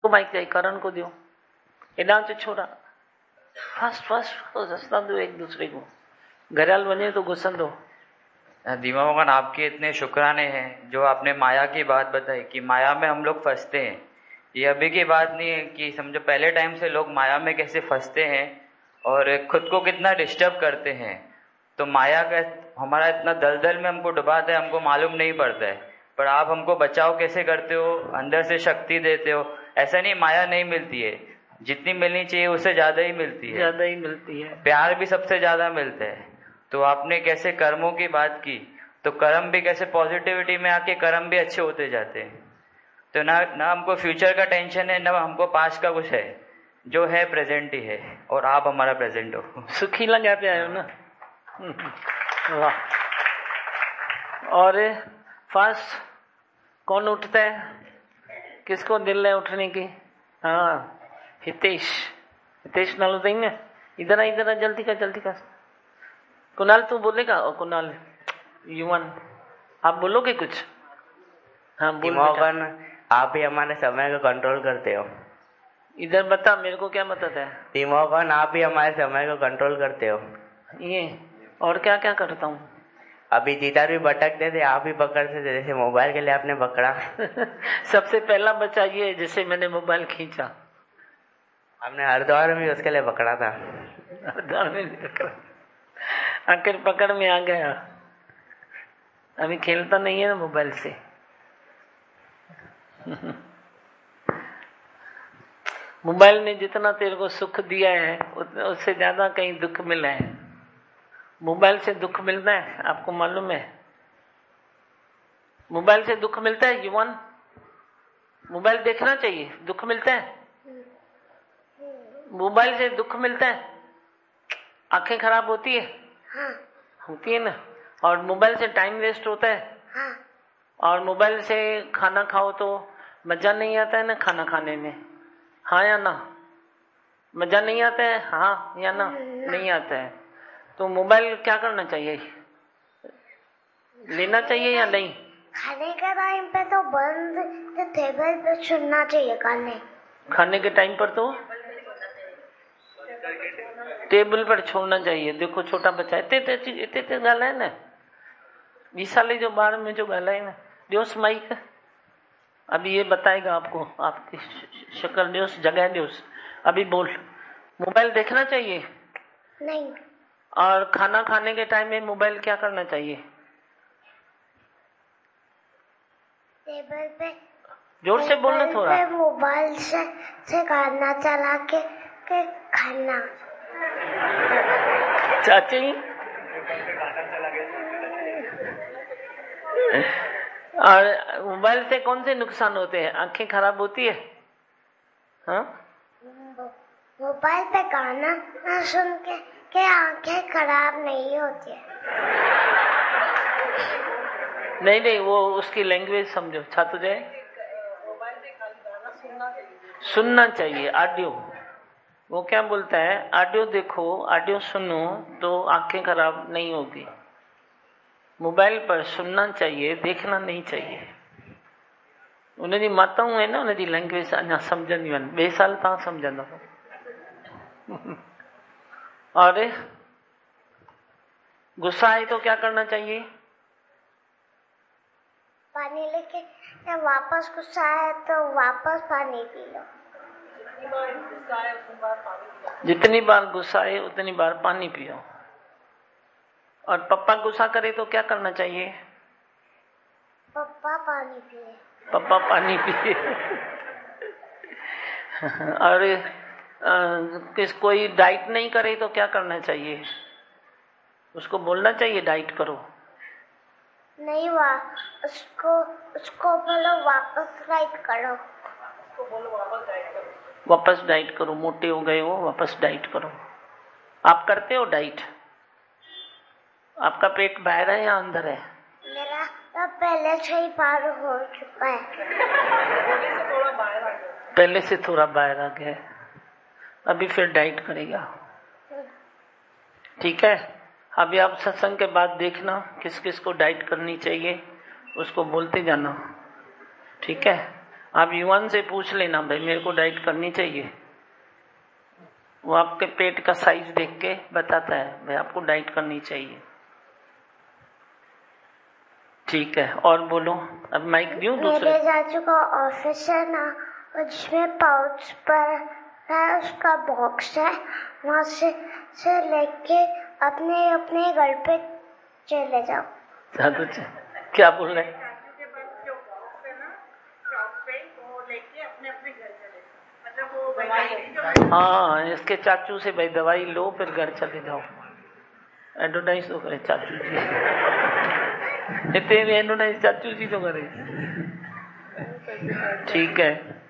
तो माइक जाए करण को दियो एडा जो छोरा फर्स्ट रस्ता दो एक दूसरे को घरियाल बने तो घुसन दो। दीमा भगवान आपके इतने शुक्राने हैं जो आपने माया की बात बताई कि माया में हम लोग फंसते हैं। ये अभी की बात नहीं है कि समझो पहले टाइम से लोग माया में कैसे फंसते हैं और खुद को कितना डिस्टर्ब करते हैं। तो माया का हमारा इतना दलदल में हमको डुबाता है, हमको मालूम नहीं पड़ता है। पर आप हमको बचाव कैसे करते हो, अंदर से शक्ति देते हो। ऐसा नहीं माया नहीं मिलती है, जितनी मिलनी चाहिए उससे ज्यादा ही मिलती है, ज्यादा ही मिलती है। प्यार भी सबसे ज्यादा मिलता है। तो आपने कैसे कर्मों की बात की, तो कर्म भी कैसे पॉजिटिविटी में आके कर्म भी अच्छे होते जाते हैं। तो ना हमको फ्यूचर का टेंशन है, ना हमको पास्ट का कुछ है, जो है प्रेजेंट ही है और आप हमारा प्रेजेंट हो। सुखी लगा पे आयो ना। वाह। और फास्ट कौन उठता है, किसको दिल है उठने की? हाँ हितेश नालो देंगे। इधर आ जल्दी कर। कुणाल तू बोलेगा? और कुणाल युवन आप बोलोगे कुछ? हाँ बोल बेटा। आप ही हमारे समय को कंट्रोल करते हो। इधर बता, मेरे को क्या मतलब है? तिमोकन आप ही हमारे समय को कंट्रोल करते हो। ये और क्या क्या करता हूँ? अभी जिधर भी भटकते थे आप ही पकड़ते थे, जैसे मोबाइल के लिए आपने पकड़ा। सबसे पहला बच्चा ये जिसे मैंने मोबाइल खींचा। हमने हरिद्वार में उसके लिए पकड़ा था। हरिद्वार में पकड़ा, आखिर पकड़ में आ गया। अभी खेलता नहीं है ना मोबाइल से। मोबाइल ने जितना तेरे को सुख दिया है उससे ज्यादा कहीं दुख मिला है। मोबाइल से दुख मिलता है, आपको मालूम है? मोबाइल से दुख मिलता है युवान? मोबाइल देखना चाहिए, दुख मिलता है? मोबाइल से दुख मिलता है? आंखें खराब होती है? हाँ। होती है ना। और मोबाइल से टाइम वेस्ट होता है? हाँ। और मोबाइल से खाना खाओ तो मजा नहीं आता है ना खाना खाने में? हाँ या ना? मजा नहीं आता है? हाँ या ना? नहीं आता है। तो मोबाइल क्या करना चाहिए, लेना चाहिए या नहीं? खाने के टाइम पे तो बंद टेबल पे छोड़ना चाहिए। खाने के टाइम पर तो टेबल पर छोड़ना चाहिए। देखो छोटा बच्चा इतने गाला है ना, 20 साल जो बाहर में जो गाला है ना, दियोस माइक अभी ये बताएगा आपको, आपकी शक्ल दियोस जगह दियोस। अभी बोल, मोबाइल देखना चाहिए? नहीं। और खाना खाने के टाइम में मोबाइल क्या करना चाहिए? टेबल पे जोर से बोलना थोड़ा। मोबाइल से खाना चला के खाना। चाची और मोबाइल से कौन से नुकसान होते हैं? आंखें खराब होती है? हाँ, मोबाइल पे गाना सुन के आंखें खराब नहीं होती है। नहीं वो उसकी लैंग्वेज समझो, छात्र जाए। मोबाइल पे गाना सुनना चाहिए, ऑडियो। वो क्या बोलता है, ऑडियो देखो, ऑडियो सुनो तो आंखें खराब नहीं होगी। मोबाइल पर सुनना चाहिए, देखना नहीं चाहिए। उनकी माताऊं है ना, उनकी लैंग्वेज अञा समझंदी आहिनि, 2 साल तव्हां समझंदव। और गुस्सा है तो क्या करना चाहिए? पानी लेके वापस गुस्सा है तो वापस पानी पी लो। जितनी बार गुस्सा है उतनी बार पानी पियो। और पप्पा गुस्सा करे तो क्या करना चाहिए? पप्पा पानी पिए। पप्पा पानी पिए। और कोई डाइट नहीं करे तो क्या करना चाहिए? उसको बोलना चाहिए डाइट करो। नहीं, उसको बोलो वापस डाइट करो। उसको बोलो वापस डाइट करो, मोटे हो गए हो, वापस डाइट करो। आप करते हो डाइट? आपका पेट बाहर है या अंदर है? मेरा तो पहले से ही पार हो चुका है। पहले से थोड़ा बाहर आ गया, अभी फिर डाइट करेगा। ठीक है, अभी आप सत्संग के बाद देखना किस किस को डाइट करनी चाहिए, उसको बोलते जाना। ठीक है, आप युवन से पूछ लेना भाई मेरे को डाइट करनी चाहिए, वो आपके पेट का साइज देख के बताता है भाई आपको डाइट करनी चाहिए। ठीक है, और बोलो। अब माइक दूं दूसरे। मेरे चाचू का ऑफिस है ना, जिसमें पाउच पर है उसका बॉक्स है, वहां से लेके अपने अपने घर पे चले जाओ। चाचू क्या बोल रहे हैं? हाँ, इसके चाचू से भाई दवाई लो फिर घर चले जाओ। एडवर्टाइज तो करे चाचू जी, इतने भी एडवर्टाइज चाचू जी तो करे। ठीक है।